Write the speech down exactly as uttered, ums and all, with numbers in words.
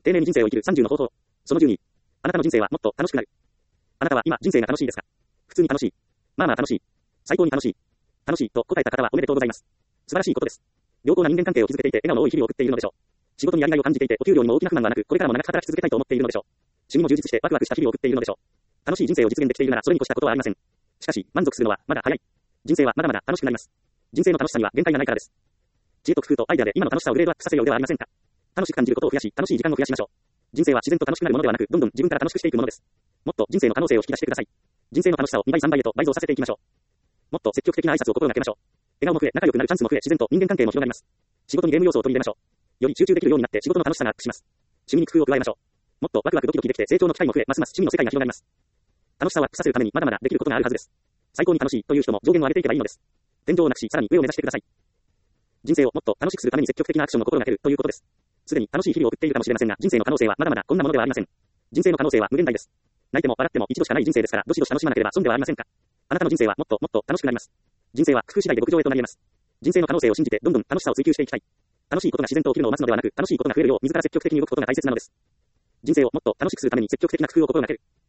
丁寧に人生を生きるさんじゅうの方法。そのじゅうに。あなたの人生はもっと楽しくなる。あなたは今人生が楽しいですか？普通に楽しい。まあまあ楽しい。最高に楽しい。楽しいと答えた方はおめでとうございます。素晴らしいことです。良好な人間関係を築けていて笑顔の多い日々を送っているのでしょう。仕事にやりがいを感じていてお給料にも大きな不満はなく、これからも長く働き続けたいと思っているのでしょう。趣味も充実してワクワクした日々を送っているのでしょう。楽しい人生を実現できているならそれに越したことはありません。しかし、満足するのはまだ早い。人生はまだまだ楽しくなります。人生の楽しさには限界がないからです。知恵と工夫とアイデアで今の楽しさをグレードアップさせようではありませんか。楽しく感じることを増やし、楽しい時間を増やしましょう。人生は自然と楽しくなるものではなく、どんどん自分から楽しくしていくものです。もっと人生の可能性を引き出してください。人生の楽しさをにばいさんばいへと倍増させていきましょう。もっと積極的な挨拶を心がけましょう。笑顔も増え、仲良くなるチャンスも増え、自然と人間関係も広がります。仕事にゲーム要素を取り入れましょう。より集中できるようになって仕事の楽しさがアップします。趣味に工夫を加えましょう。もっとワクワクドキドキできて成長の機会も増え、ますます趣味の世界が広がります。楽しさをアップさせるためにまだまだできることがあるはずです。最高に楽しいという人も上限を上げていけばいいのです。天井をなくし、さらに上を目指してください。人生をもっと楽しくするために積極的なアクションを心がけるということです。すでに楽しい日々を送っているかもしれませんが、人生の可能性はまだまだこんなものではありません。人生の可能性は無限大です。泣いても笑っても一度しかない人生ですから、どしどし楽しまなければ損ではありませんか。あなたの人生はもっともっと楽しくなります。人生は工夫次第で極上へとなり得ます。人生の可能性を信じてどんどん楽しさを追求していきたい。楽しいことが自然と起きるのを待つのではなく、楽しいことが増えるよう自ら積極的に動くことが大切なのです。人生をもっと楽しくするために積極的な工夫を心がける。